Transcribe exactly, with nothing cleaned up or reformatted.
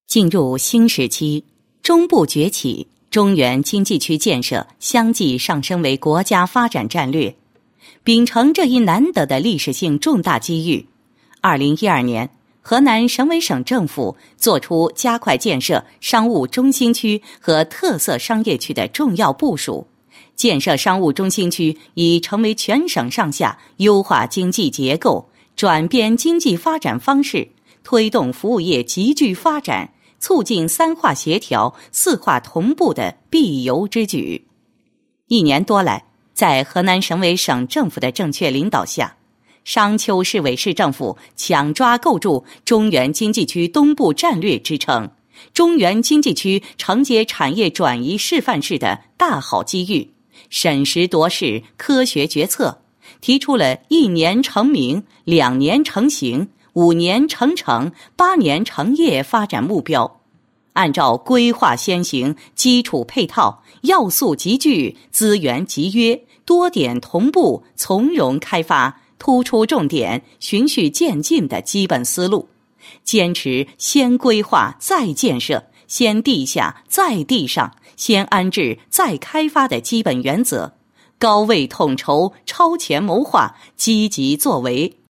进入新时期，中部崛起，中原经济区建设相继上升为国家发展战略。秉承这一难得的历史性重大机遇，二零一二年，河南省委省政府作出加快建设商务中心区和特色商业区的重要部署。建设商务中心区已成为全省上下优化经济结构、转变经济发展方式、推动服务业集聚发展、促进三化协调、四化同步的必由之举。一年多来，在河南省委省政府的正确领导下，商丘市委市政府抢抓构筑中原经济区东部战略支撑、中原经济区承接产业转移示范式的大好机遇，审时度势，科学决策，提出了一年成名、两年成型、五年成城、八年成业发展目标，按照规划先行、基础配套、要素集聚、资源集约、多点同步、从容开发，突出重点、循序渐进的基本思路，坚持先规划再建设、先地下再地上、先安置再开发的基本原则，高位统筹、超前谋划，积极作为，